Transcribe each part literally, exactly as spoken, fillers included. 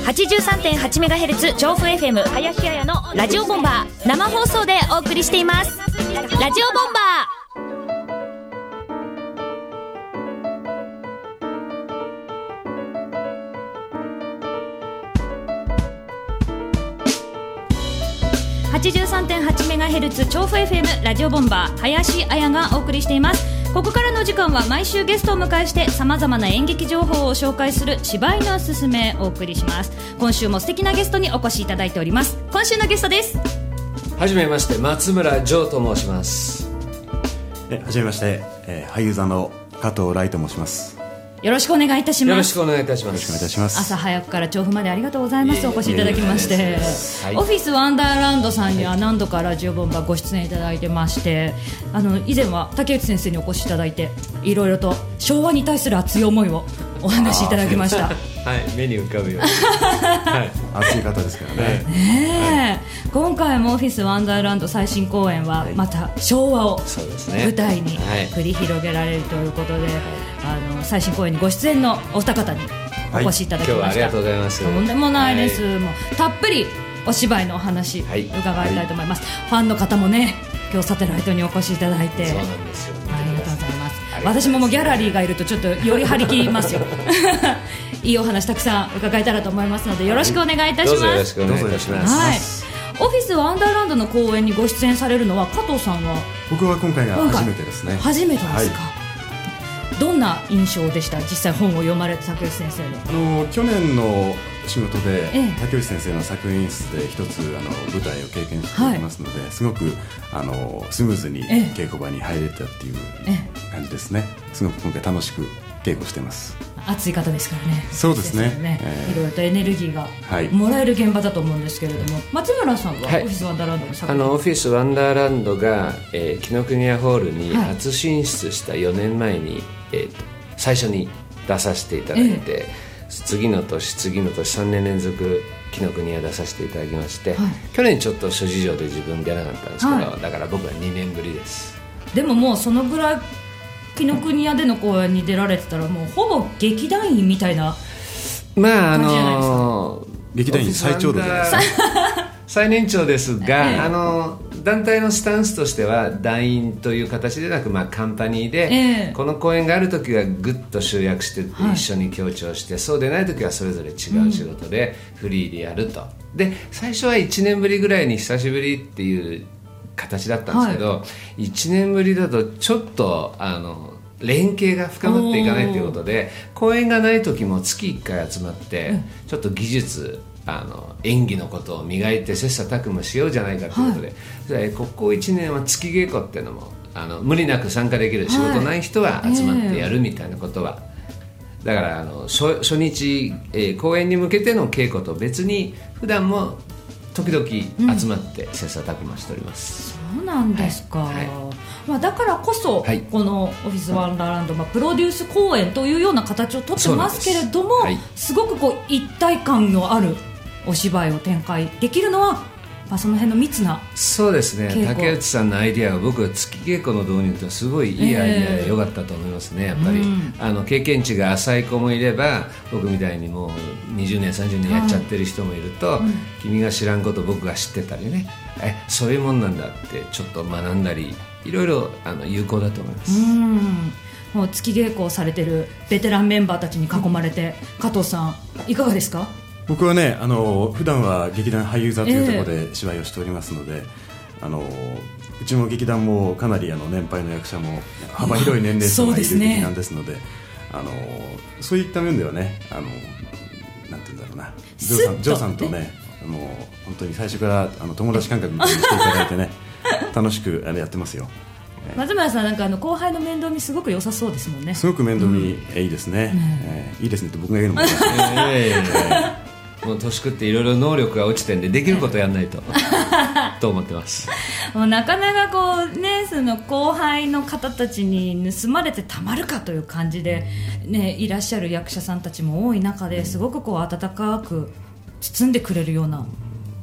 はちじゅうさんてんはちメガヘルツ 調布 エフエム 林彩のラジオボンバー生放送でお送りしています。ラジオボンバーはちじゅうさんてんはちメガヘルツ 調布 エフエム ラジオボンバー林彩がお送りしています。ここからの時間は毎週ゲストを迎えして様々な演劇情報を紹介する芝居のすすめをお送りします。今週も素敵なゲストにお越しいただいております。今週のゲストです。 はじめまして、松村城と申します。 えはじめまして、えー、俳優座の加藤来と申します。 よろしくお願いいたします。 よろしくお願いいたします。 よろしくお願いいたします。 朝早くから調布までありがとうございます。お越しいただきまして、はい、オフィスワンダーランドさんには何度かラジオボンバーご出演いただいてまして、あの以前は竹内先生にお越しいただいていろいろと昭和に対する熱い思いをお話しいただきましたはい、 目に浮かぶように、はい、 熱い方ですからね。 ねえ、今回もオフィスワンダーランド最新公演はまた昭和を舞台に繰り広げられるということで、あの最新公演にご出演のお二方にお越しいただきました、 はい、今日はありがとうございます。 とんでもないです、はい、もうたっぷりお芝居のお話伺いたいと思います、はいはい、ファンの方もね今日サテライトにお越しいただいて、 そうなんですよ、 ありがとうございます。私ももうギャラリーがいるとちょっとより張り切りますよいいお話たくさん伺えたらと思いますのでよろしくお願いいたします、はい、どうぞよろしくお願いいたします、はい、オフィスワンダーランドの公演にご出演されるのは加藤さんは？ 僕は今回が初めてですね。 初めてですか、はい、どんな印象でした？実際本を読まれて竹内先生の。 あの去年の仕事で、ええ、竹内先生の作品室で一つあの舞台を経験しておりますので、はい、すごくあのスムーズに稽古場に入れたっていう感じですね、ええ、すごく今回楽しく稽古しています。 熱い方ですからね。 そうですね、 ね、えー、いろいろとエネルギーがもらえる現場だと思うんですけれども、はい、松村さんはオフィスワンダーランドの作品、 はい、あのオフィスワンダーランドが、えー、紀ノ国屋ホールに初進出したよねんまえに、はい、えー、と最初に出させていただいて、えー、次の年次の年さんねん連続紀ノ国屋出させていただきまして、はい、去年ちょっと諸事情で自分出なかったんですけど、はい、だから僕はにねんぶりです。 でももうそのぐらい紀ノ国屋での公演に出られてたらもうほぼ劇団員みたいなまああの劇団員最長老じゃないですか最年長ですが、ええ、あの団体のスタンスとしては団員という形でなく、まあ、カンパニーで、ええ、この公演があるときはぐっと集約して一緒に協調して、はい、そうでないときはそれぞれ違う仕事でフリーでやると、うん、で最初はいちねんぶりぐらいに久しぶりっていう形だったんですけど、はい、いちねんぶりだとちょっとあの連携が深まっていかないということで公演がない時も月いっかい集まって、うん、ちょっと技術あの演技のことを磨いて切磋琢磨しようじゃないかということで、はい、ここいちねんは月稽古っていうのもあの無理なく参加できる仕事ない人は集まってやるみたいなことは、はい、えー、だからあの 初, 初日、えー、公演に向けての稽古と別に普段も時々集まって切磋琢磨しております、 うん、そうなんですか、はいはい、まあ、だからこそ、はい、このオフィスワンダーランド、まあ、プロデュース公演というような形をとってますけれども、はい、すごくこう一体感のあるお芝居を展開できるのは、まあ、その辺の密なそうですね。竹内さんのアイディアは僕は月稽古の導入ってすごいいいアイディアで良かったと思いますね、えー、やっぱり、うん、あの経験値が浅い子もいれば僕みたいにもうにじゅうねんさんじゅうねんやっちゃってる人もいると、うん、君が知らんこと僕が知ってたりね、えそういうもんなんだってちょっと学んだりいろいろあの有効だと思います。うん、 もう月稽古をされてるベテランメンバーたちに囲まれて、うん、加藤さんいかがですか？ 僕はね、あの普段は劇団俳優座というところで芝居をしておりますので、えー、あのうちの劇団もかなりあの年配の役者も幅広い年齢層がいる劇団ですので、あのそういった面ではね、あのなんていうんだろうな、ジョーさん、ジョーさんとね、あの本当に最初からあの友達感覚みたいにしていただいてね楽しくあのやってますよ。 松村さんなんかあの後輩の面倒見すごく良さそうですもんね。 すごく面倒見、うん、いいですね、えー、いいですねって僕が言うのもいいですねえーもう年食っていろいろ能力が落ちてんでできることやんないとと思ってます。 もうなかなかこう、ね、その後輩の方たちに盗まれてたまるかという感じで、ね、いらっしゃる役者さんたちも多い中ですごくこう温かく包んでくれるような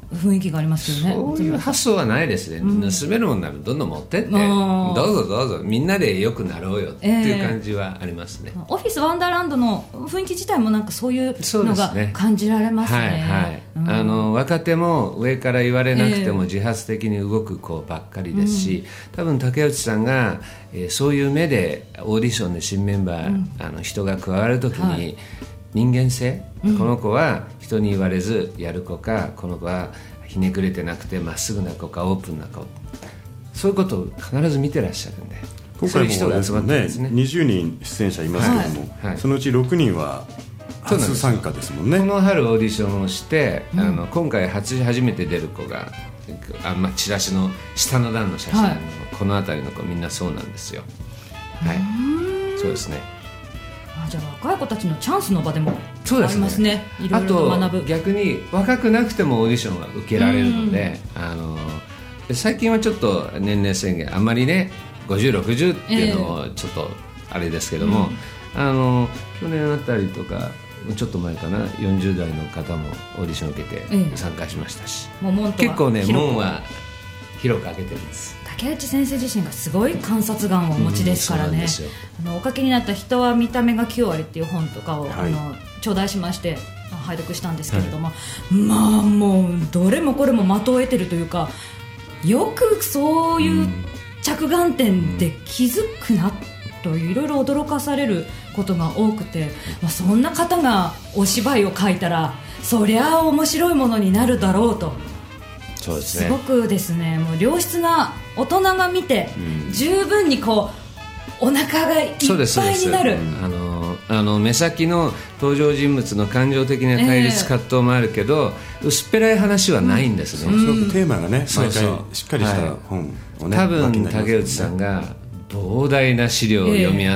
雰囲気がありますよね。 そういう発想はないですね、うん、盗めるものならどんどん持ってって、どうぞどうぞみんなで良くなろうよっていう感じはありますね、 えー、オフィスワンダーランドの雰囲気自体もなんかそういうのが感じられますね。 はいはい、うん、あの若手も上から言われなくても自発的に動く子ばっかりですし、えー、多分竹内さんが、えー、そういう目でオーディションで新メンバー、うん、あの人が加わるときに、はい、人間性、うん、この子は人に言われずやる子か、この子はひねくれてなくてまっすぐな子かオープンな子、そういうことを必ず見てらっしゃるんで、 今回も人が集まってるんですね。にじゅうにん出演者いますけども、はいはい、そのうちろくにんは初参加ですもんね。 この春オーディションをして、うん、あの今回 初, 初めて出る子があ、まあ、チラシの下の段の写真の、はい、この辺りの子みんなそうなんですよ。はい、そうですね。 あ、じゃあ若い子たちのチャンスの場でもありますね。いろいろと学ぶ。 あと逆に若くなくてもオーディションは受けられるので、あの最近はちょっと年齢制限あんまりねごじゅう、ろくじゅうっていうのもちょっとあれですけども、えー、あの去年あたりとかちょっと前かな、よんじゅう代の方もオーディションを受けて参加しましたし、えー、結構ね門は広く開けてるんです。 竹内先生自身がすごい観察眼をお持ちですからね、うん、あのお書きになった人は見た目がきゅうわりっていう本とかを、はい、あの頂戴しまして拝読したんですけれども、はい、まあもうどれもこれも的を得てるというか、よくそういう着眼点で気づくなといろいろ驚かされることが多くて、まあ、そんな方がお芝居を書いたらそりゃあ面白いものになるだろうと。 そうですね、 すごくですね、もう良質な大人が見て、うん、十分にこうお腹がいっぱいになる、 あのあの目先の登場人物の感情的な対立葛藤もあるけど、えー、薄っぺらい話はないんですね、 うん、すごくテーマがね、毎回しっかりした本をね、 多分竹内さんが膨大な資料を読み漁って、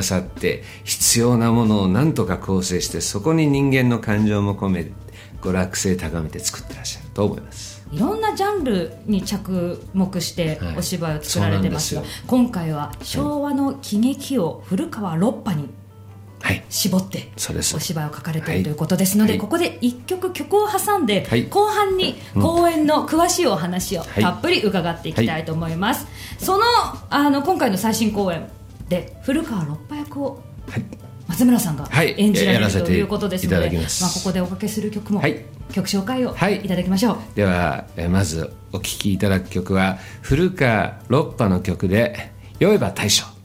えー、必要なものを何とか構成して、そこに人間の感情も込め娯楽性高めて作ってらっしゃると思います。 いろんなジャンルに着目してお芝居を作られてますが、はい、今回は昭和の喜劇を古川ロッパに絞ってお芝居を書かれているということですので、はい、ここでいっきょく曲を挟んで、はい、後半に公演の詳しいお話をたっぷり伺っていきたいと思います、はい、その、あの今回の最新公演で古川ロッパ役を、はい、松村さんが演じられる、はい、ということですので、まあ、ここでおかけする曲も、はい、曲紹介をいただきましょう、はい、 ではまずお聴きいただく曲は古川ロッパの曲で酔えば大将。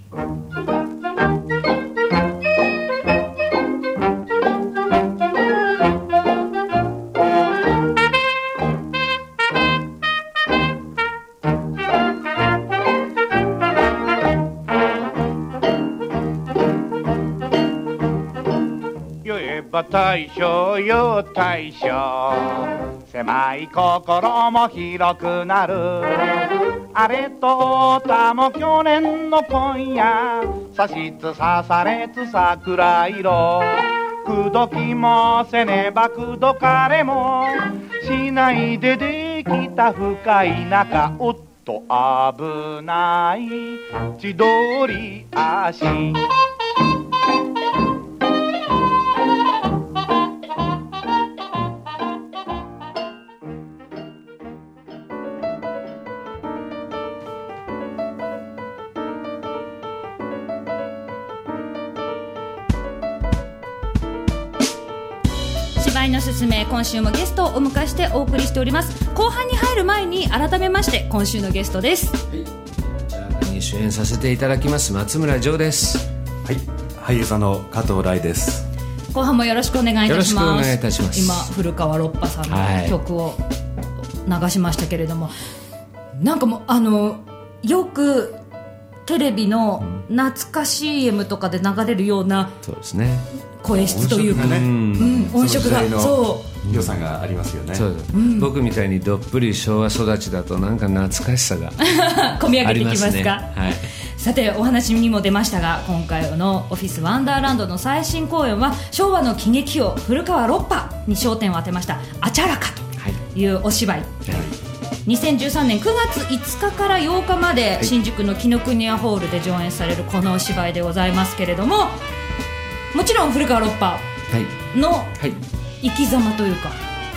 大将よ大将、狭い心も広くなる。あれとたも去年の今夜、さしつさされつ桜色。口説きもせねば口説かれもしないでできた深い仲。おっと危ない千鳥足。 芝居のすすめ、今週もゲストをお迎えしてお送りしております。後半に入る前に改めまして今週のゲストです。はい、 こちらに主演させていただきます松村譲です。 はい、俳優座の加藤来です。 後半もよろしくお願いいたします。 よろしくお願いいたします。 今古川ロッパさんの曲を流しましたけれども、はい、なんかもうあのよくテレビの懐か シーエム とかで流れるような、 そうですね、 声質というか、ね、うん、音色がそう良さがありますよね。 そうです、うん、僕みたいにどっぷり昭和育ちだとなんか懐かしさが込み上げてきますか。 ね、はい、 さてお話にも出ましたが、今回のオフィスワンダーランドの最新公演は昭和の喜劇王古川ロッパに焦点を当てましたあちゃらかというお芝居、はい、にせんじゅうさんねんくがついつかからようかまで新宿の紀ノ国屋ホールで上演されるこのお芝居でございますけれども、もちろん古川ロッパの生き様というか、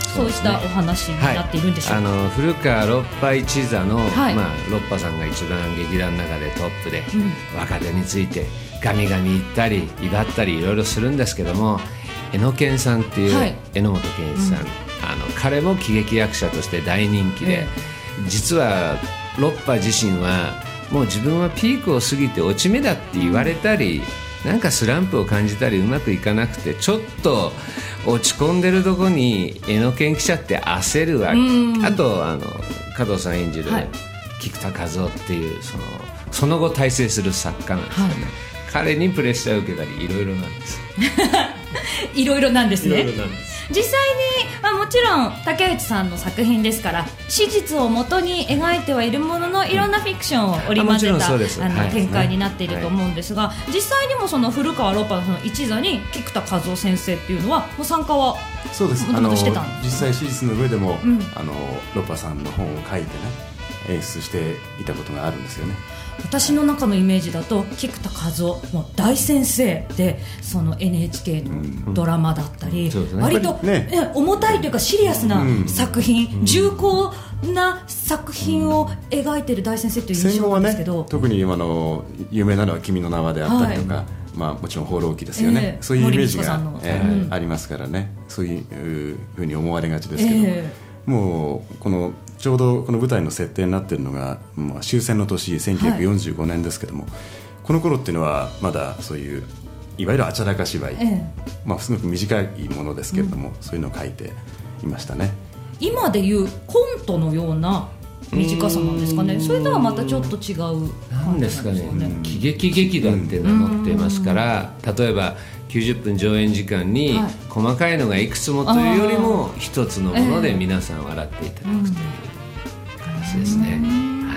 そうしたお話になっているんでしょうか。 はい、あの古川ロッパ一座の、 はい、 まあ、ロッパさんが一番劇団の中でトップで、うん、若手についてガミガミ言ったり威張ったりいろいろするんですけども、榎野健さんっていう、はい、榎本健一さん、うん、あの彼も喜劇役者として大人気で、えー、実はロッパ自身はもう自分はピークを過ぎて落ち目だって言われたり、なんかスランプを感じたりうまくいかなくてちょっと落ち込んでるとこに榎野健記者って焦るわけ。あとあの加藤さん演じる、はい、菊田一夫っていうそのその後大成する作家なんですよね、はい、彼にプレッシャーを受けたりいろいろなんですいろいろなんですね。 いろいろなんです。 実際に、まあ、もちろん竹内さんの作品ですから史実をもとに描いてはいるもののいろんなフィクションを織り交ぜた、うん、あの、はい、展開になっていると思うんですが、はい、実際にもその古川ロッパのその一座に菊田一夫先生っていうのはもう参加はそうです。 もともとしてたんです。 あの実際史実の上でも、うん、あのロッパさんの本を書いてね演出していたことがあるんですよね。 私の中のイメージだと菊田一夫もう大先生でその エヌエイチケー のドラマだったり、うんうん、割と、ね、重たいというかシリアスな作品、うん、重厚な作品を描いている大先生という印象なんですけど、 ね、特に今の有名なのは君の名はであったりとか、はい、まあ、もちろん放浪記ですよね、えー、そういうイメージが、えーうん、ありますからね、そういうふうに思われがちですけど、えー、もうこのちょうどこの舞台の設定になっているのが、まあ、終戦の年せんきゅうひゃくよんじゅうごねんですけども、はい、この頃っていうのはまだそういういわゆるあちゃらか芝居、ええ、まあ、すごく短いものですけれども、うん、そういうのを書いていましたね。 今でいうコントのような短さなんですかね。それとはまたちょっと違うなんですかね。喜劇劇団って名乗っていますから、例えばきゅうじゅっぷん上演時間に細かいのがいくつもというよりも一つのもので皆さん笑っていただくという話ですね、はい、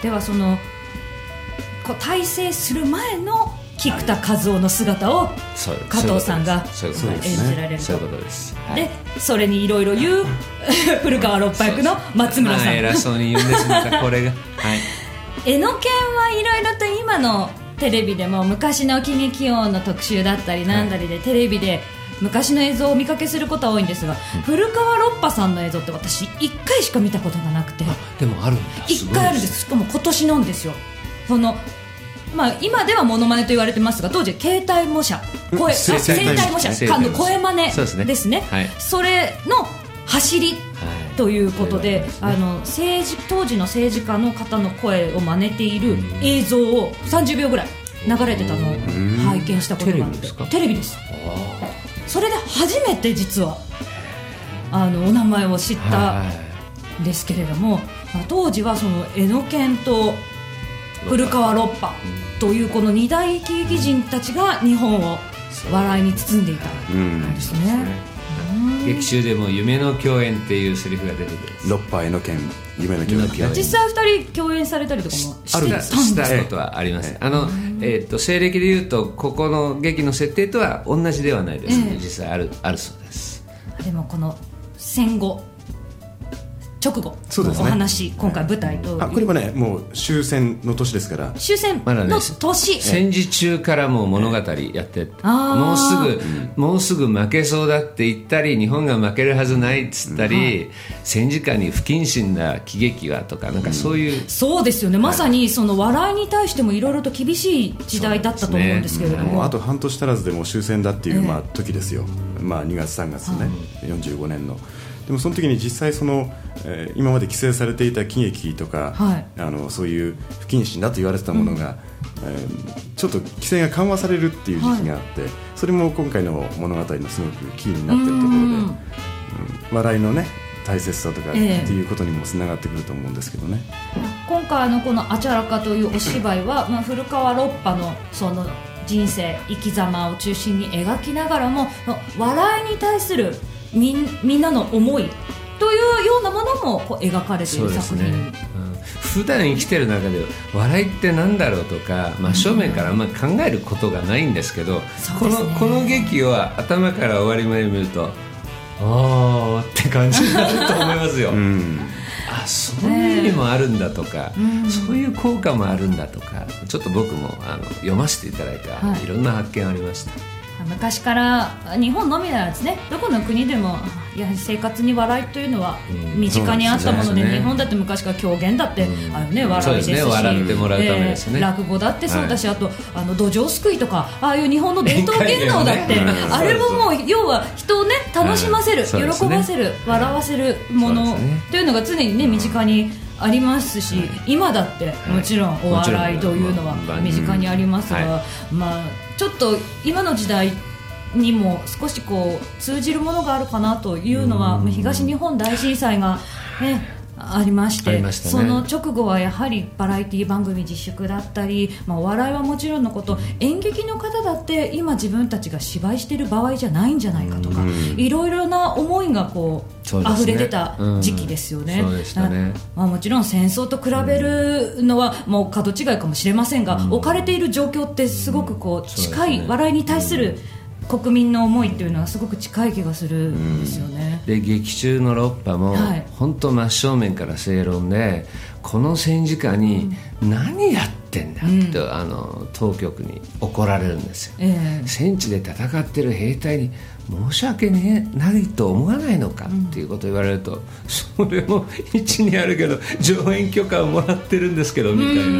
ではそのこう大成する前の菊田一夫の姿を加藤さんが演じられると。 そういうことです。 でそれにいろいろ言う古川六波役の松村さん、まあ、 偉そうに言うんですまたこれが、はい、 榎野健はいろいろと今のテレビでも昔の喜劇王の特集だったりなんだりで、はい、テレビで昔の映像をお見かけすることは多いんですが、うん、古川六波さんの映像って私いっかいしか見たことがなくて。 でもあるんだ。 いっかいあるんです。しかも今年なんですよ。そのまあ、今ではモノマネと言われてますが当時は携帯模写声声帯模写声真似ですね。ですね、はい、それの走りということで、はい、あの政治当時の政治家の方の声を真似ている映像をさんじゅうびょうぐらい流れてたのを拝見したことがあって。テレビです。それで初めて実はあのお名前を知ったんですけれども、当時はその榎野健と古川六波というこの二大喜劇人たちが日本を笑いに包んでいたんですね。 劇中でも夢の共演っていうセリフが出てくる。 六波榎野健夢の共演。 実際二人共演されたりとかもあるんですか。したことはあります。あの、えー、と西暦でいうとここの劇の設定とは同じではないですね、えー、実際ある、あるそうです。 でもこの戦後直後のお話、ね、今回舞台と、 あこれはねもう終戦の年ですから終戦の年、 戦時中からもう物語やって、えー、もうすぐ、うん、もうすぐ負けそうだって言ったり日本が負けるはずないっつったり、うん、戦時下に不謹慎な喜劇はとかなんかそういう、うん、 そうですよね、まさにその笑いに対してもいろいろと厳しい時代だったと思うんですけれども、ね、 もうあと半年足らずでもう終戦だっていう、まあ、時ですよ、まあ、にがつさんがつね、うん、よんじゅうごねんの。でもその時に実際その、えー、今まで規制されていた喜劇とか、はい、あのそういう不謹慎だと言われてたものが、うんえー、ちょっと規制が緩和されるっていう時期があって、はい、それも今回の物語のすごくキーになっているところで、うんうん、笑いのね大切さとかっていうことにもつながってくると思うんですけどね、 えー、今回のこのあちゃらかというお芝居は、まあ、古川六波のその人生生き様を中心に描きながらも笑いに対するみ ん, みんなの思いというようなものもこう描かれている作品、ねうん、 普段生きてる中で笑いってなんだろうとか真正面からあんまり考えることがないんですけど、うんこ, のこの劇を頭から終わりまで見るとあーって感じになると思いますよ、うん、あそういう意味もあるんだとか、うん、そういう効果もあるんだとかちょっと僕もあの読ませていただいて、はい、いろんな発見ありました。 昔から日本のみならずね、どこの国でもやはり生活に笑いというのは身近にあったもの で,、うん、でね、日本だって昔から狂言だって、うん、あのね、笑いですし、 ね、笑ってもらうためですね、 えー、落語だってそうだし、はい、あとあの土壌すくいとか、ああいう日本の伝統芸能だって、ね、うん、あれももう要は人をね楽しませる、うん、喜ばせる、笑わせるものというのが常にね身近にありますし、今だってもちろんお笑いというのは身近にありますが、はい、まあ、ちょっと今の時代にも少しこう通じるものがあるかなというのは、東日本大震災が、ね、ありまして、ね、その直後はやはりバラエティ番組自粛だったり、まあ、お笑いはもちろんのこと、演劇の方だって今自分たちが芝居している場合じゃないんじゃないかとか、いろいろな思いがこう溢れ出た時期ですよね。 そうでしたね。 まあ、もちろん戦争と比べるのはもう角違いかもしれませんが、置かれている状況ってすごくこう近い、笑いに対する国民の思いっていうのはすごく近い気がするんですよね。 で、劇中のロッパも、はい、本当真正面から正論で、この戦時下に何やってんだって、うん、あの当局に怒られるんですよ、えー、戦地で戦ってる兵隊に申し訳ねえないと思わないのかっていうことを言われると、うん、それも一にあるけど上演許可をもらってるんですけどみたいな、うん、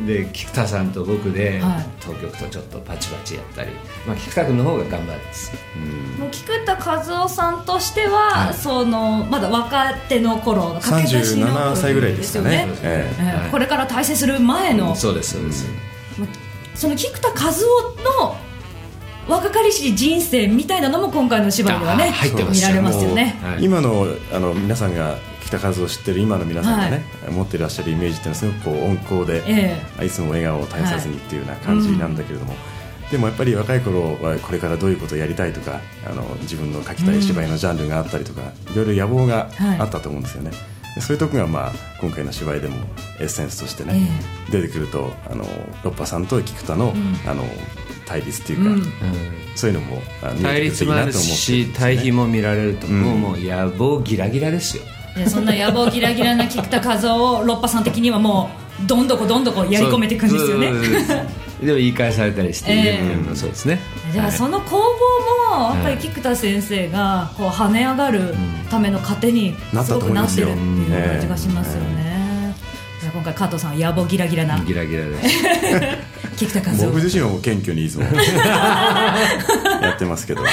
で菊田さんと僕で、はい、当局とちょっとパチパチやったり、まあ、菊田君の方が頑張るんです、 うん、もう菊田一夫さんとしては、はい、そのまだ若手の頃の駆け出しの頃さんじゅうななさいぐらいですよね、 えーえーはい、これから大成する前の、 うん、そうですそうです、 うん、その菊田一夫の若かりし人生みたいなのも今回の芝居ではね見られますよね。 今 の, あの皆さんが菊田一夫を知ってる今の皆さんがね、はい、持っていらっしゃるイメージっていうのはすごくこう温厚で、えー、いつも笑顔を絶やさずにっていうような感じなんだけれども、はい、うん、でもやっぱり若い頃はこれからどういうことをやりたいとか、あの自分の書きたい芝居のジャンルがあったりとか、うん、いろいろ野望があったと思うんですよね、はい、そういうところが、まあ、今回の芝居でもエッセンスとしてね、えー、出てくると、あのロッパさんと菊田の、うん、あの対立っていうか、うん、そういうのも対立もあるし、対比も見られると、うん、もう、もう野望ギラギラですよ。 いや、そんな野望ギラギラな菊田一夫をロッパさん的にはもうどんどこどんどこやり込めていくんですよね。 でも言い返されたりして、えー、そうですね。 じゃあその攻防もやっぱり菊田先生がこう跳ね上がるための糧にすごくなってるっていう感じがしますよね。じゃあ今回加藤さんは野望ギラギラなギラギラです菊田一夫、 僕自身はもう謙虚にいつもやってますけど、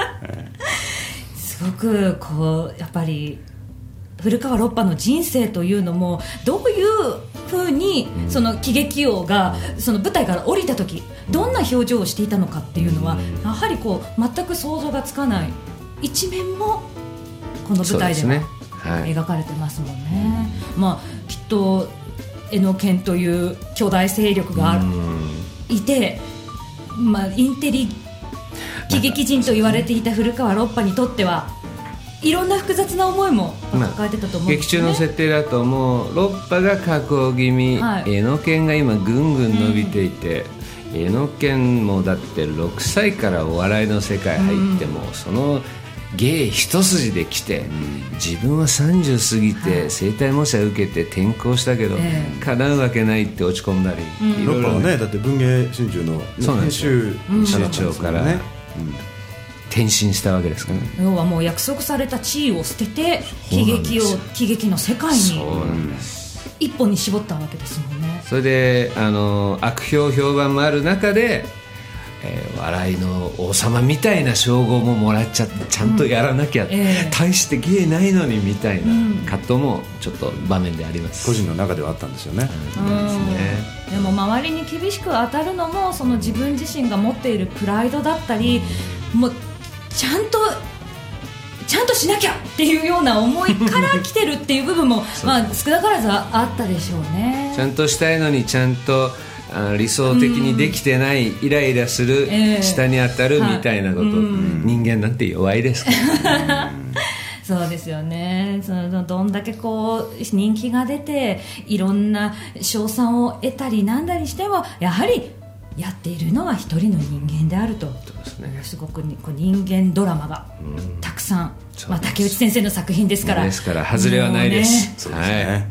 すごくこうやっぱり古川ロッパの人生というのもどういう風にその喜劇王がその舞台から降りた時どんな表情をしていたのかっていうのはやはりこう全く想像がつかない一面もこの舞台では描かれてますもんね。まあ、きっとエノケンという巨大勢力がいて、まあ、インテリ喜劇人と言われていた古川ロッパにとってはいろんな複雑な思いも抱えてたと思うんですよね。 劇中の設定だともうロッパが下降気味、はい、エノケンが今ぐんぐん伸びていて、うん、エノケンもだってろくさいからお笑いの世界入っても、うん、その芸一筋で来て、うん、自分はさんじゅう過ぎて声帯模写受けて転校したけど、えー、叶うわけないって落ち込んだり、 うん、ロッパはねだって文芸春秋の編集社長からね、うん、転身したわけですから、ね、 要はもう約束された地位を捨てて喜劇を喜劇の世界に一本に絞ったわけですもんね。 それであの悪評評判もある中で、えー、笑いの王様みたいな称号ももらっちゃってちゃんとやらなきゃ、うんえー、大して芸ないのにみたいな葛藤もちょっと場面であります。 個人の中ではあったんですよね、 うんうんですね。でも周りに厳しく当たるのもその自分自身が持っているプライドだったり、うん、もうちゃんとちゃんとしなきゃっていうような思いから来てるっていう部分もまあ少なからずあったでしょうね。 ちゃんとしたいのにちゃんとあ理想的にできてない、イライラする、えー、下に当たるみたいなこと、はい、人間なんて弱いですからそうですよね。そのどんだけこう人気が出ていろんな称賛を得たりなんだりしてもやはりやっているのは一人の人間であると。そうですね、すごくこう人間ドラマがたくさん、まあ、竹内先生の作品ですからですから外れはないです、 ね、そうですね、はい、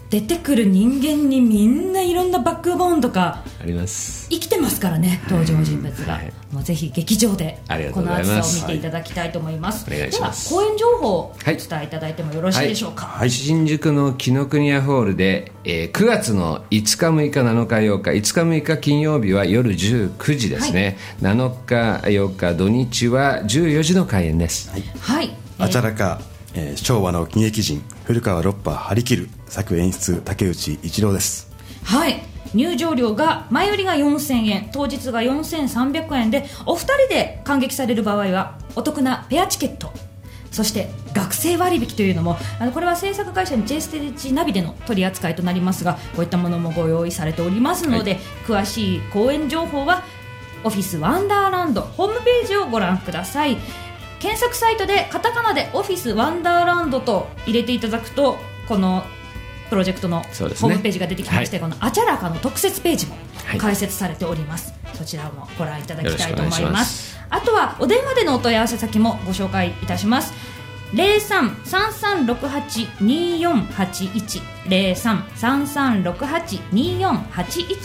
出てくる人間にみんないろんなバックボーンとかあります。 生きてますからね、登場人物が、はい、もうぜひ劇場でこの暑さを見ていただきたいと思います。 はい、お願いします。 では公演情報をお伝えいただいてもよろしいでしょうか。 はいはい、新宿の紀ノ国屋ホールで、えー、くがつのいつかむいかなのかようか、いつかむいか金曜日は夜じゅうくじですね、はい、なのかようか土日はじゅうよじの開演です。 はい、 はい、 あちゃらか、えー、昭和の喜劇人古川ロッパ張り切る作演出竹内一郎です。 はい、入場料が前売りがよんせんえん、当日がよんせんさんびゃくえんで、お二人で観劇される場合はお得なペアチケット、そして学生割引というのも、あのこれは制作会社に J ステージナビでの取り扱いとなりますが、こういったものもご用意されておりますので、はい、詳しい公演情報はオフィスワンダーランドホームページをご覧ください。検索サイトでカタカナでオフィスワンダーランドと入れていただくと、このプロジェクトのホームページが出てきまして、ね、はい、このあちゃらかの特設ページも開設されております、はい、そちらもご覧いただきたいと思います。あとはお電話でのお問い合わせ先もご紹介いたします。 ゼロさん さんさんろくはち によんはちいち ゼロさん さんさんろくはち によんはちいち になります。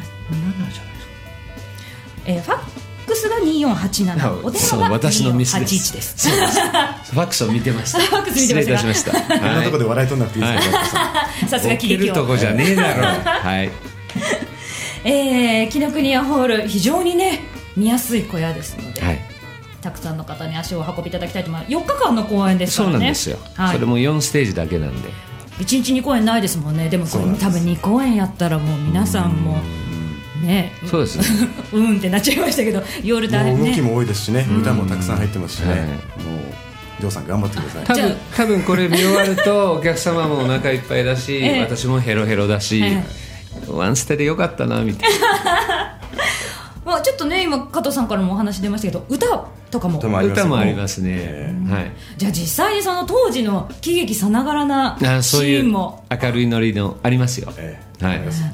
えー、ファックスがによんはちなな、お電話がによんはちいちです。 ファックスを見てました。 ファックス見てました。 失礼いたしました。 こんなとこで笑いとんなくていいですか。 さすが喜劇を。 起きるとこじゃねえだろう。はい。 えー、紀ノ国屋ホール非常にね見やすい小屋ですので、はい、たくさんの方に足を運びいただきたいと思います。よっかかんの公演ですからね。 そうなんですよ、はい、それもよんステージだけなんでいちにちにこうえんないですもんね。でもこれ多分にこうえんやったらもう皆さんもね、 そうですねうんってなっちゃいましたけど、夜大変ね、 動きも多いですしね、歌もたくさん入ってますしね、はい、もうジョーさん頑張ってください。 多分多分これ見終わるとお客様もお腹いっぱいだし、ええ、私もヘロヘロだし、ええ、ワンステでよかったなみたいなまあちょっとね今加藤さんからもお話出ましたけど、歌とかも歌もあります、歌もありますね、えーはい、 じゃあ実際にその当時の喜劇さながらなシーンも、 そういう明るいノリのありますよ、えーはい、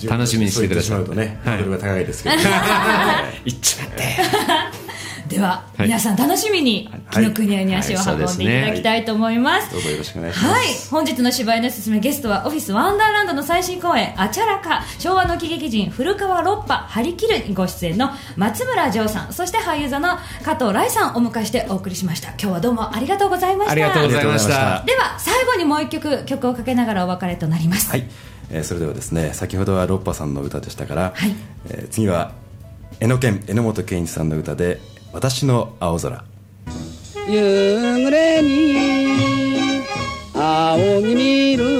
楽しみにしてください。 そう言ってしまうとね、ハードルが高いですけど言っちまってでは、はい、皆さん楽しみに紀ノ国屋に足を運んでいただきたいと思います。 どうぞよろしくお願いします。 はい、本日の芝居のすすめゲストはオフィスワンダーランドの最新公演あちゃらか昭和の喜劇人古川ロッパ張り切るにご出演の松村譲さん、そして俳優座の加藤来さんをお迎えしてお送りしました。今日はどうもありがとうございました。 ありがとうございました。 では最後にもう一曲曲をかけながらお別れとなります。 はい、えー、それではですね、先ほどはロッパさんの歌でしたから、はい、えー、次は榎健榎本健一さんの歌で私の青空。 夕暮れに青に見る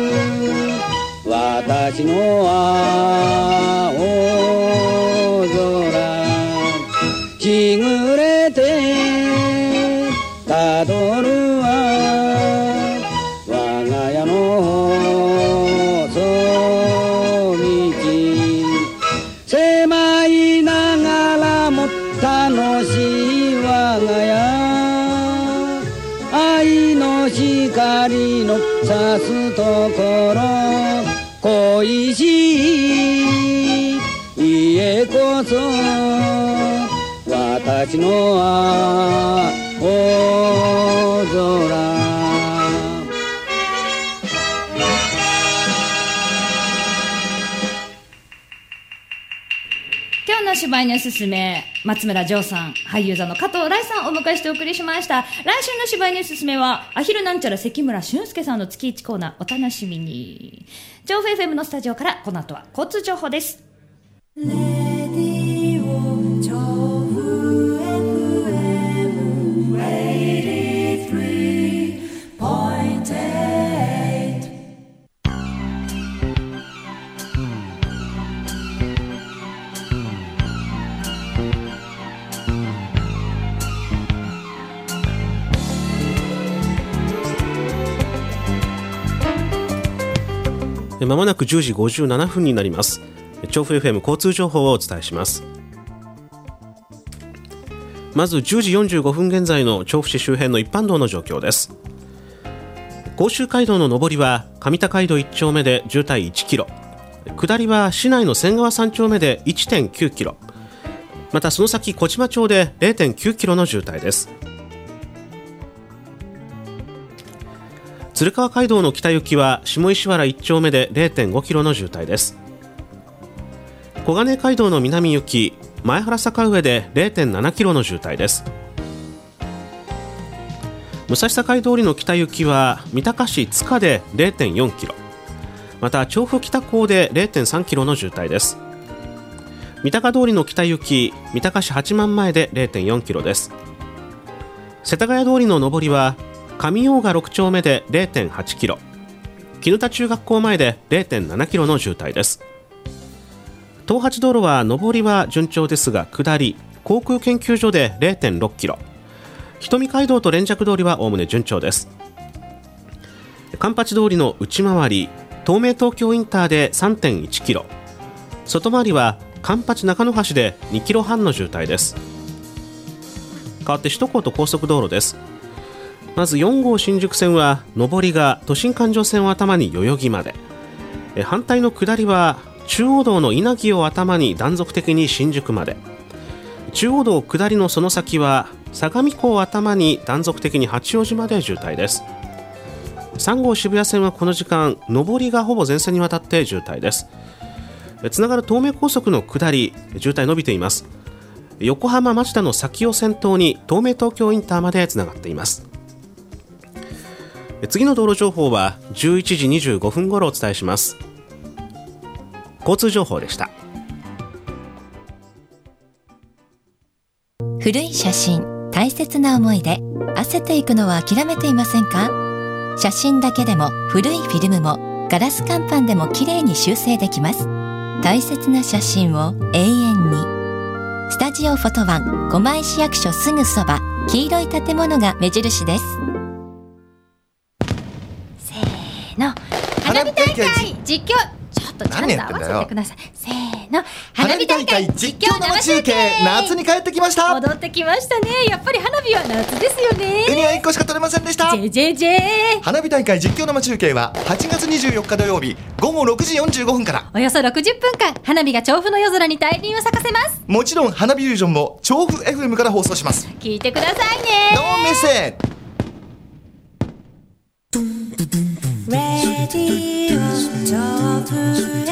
私の青空、日暮れてたどるは我が家の細道、狭いながらも楽しい我が家、愛の光の差すところ、恋しい家こそ私の青空。 今日の芝居におすすめ、松村譲さん、俳優座の加藤来さんをお迎えしてお送りしました。来週の芝居におすすめはアヒルなんちゃら関村俊介さんの月いちコーナー、お楽しみに。調布 エフエム のスタジオからこの後は交通情報です。レディオ調布 エフエム はちじゅうさんてんはち。 まもなくじゅうじごじゅうななふんになります。調布 エフエム 交通情報をお伝えします。まずじゅうじよんじゅうごふん現在の調布市周辺の一般道の状況です。甲州街道の上りは上田街道いち丁目で渋滞いちキロ、下りは市内の仙川さん丁目で いってんきゅうキロ、またその先小島町で れいてんきゅうキロの渋滞です。 鶴川街道の北行きは下石原いっ丁目で れいてんごキロの渋滞です。小金街道の南行き前原坂上で れいてんななキロの渋滞です。武蔵境通りの北行きは三鷹市塚で れいてんよんキロ、また調布北港で れいてんさんキロの渋滞です。三鷹通りの北行き三鷹市八幡前で れいてんよんキロです。世田谷通りの上りは上大賀ろく丁目で れいてんはちキロ、絹田中学校前で れいてんななキロの渋滞です。東八道路は上りは順調ですが下り航空研究所で れいてんろくキロ、瞳街道と連雀通りはおおむね順調です。環八通りの内回り東名東京インターで さんてんいちキロ、外回りは環八中野橋でにキロはんの渋滞です。変わって首都高と高速道路です。まずよん号新宿線は上りが都心環状線を頭に代々木まで、え反対の下りは中央道の稲城を頭に断続的に新宿まで、中央道下りのその先は相模湖を頭に断続的に八王子まで渋滞です。さん号渋谷線はこの時間上りがほぼ全線にわたって渋滞です。つながる東名高速の下り渋滞伸びています。横浜町田の先を先頭に東名東京インターまでつながっています。次の道路情報はじゅういちじにじゅうごふん頃お伝えします。交通情報でした。 古い写真、大切な思い出、焦っていくのは諦めていませんか？写真だけでも古いフィルムもガラス乾板でもきれいに修正できます。大切な写真を永遠に。スタジオフォトワン狛江市役所すぐそば、黄色い建物が目印です。せーの、花火大会実況、ちょっとちゃんと合わせてください。せーの、 花火大会実況生中継、夏に帰ってきました。 戻ってきましたね。やっぱり花火は夏ですよね。 ウニはいっこしか取れませんでした。 ジェジェジェ花火大会実況生中継ははちがつにじゅうよっか土曜日ごごろくじよんじゅうごふんから、 およそろくじゅっぷんかん花火が調布の夜空に大輪を咲かせます。 もちろん花火イリュージョンも調布 エフエム から放送します。 聞いてくださいね。 ノーメッセージ。 レディオ調布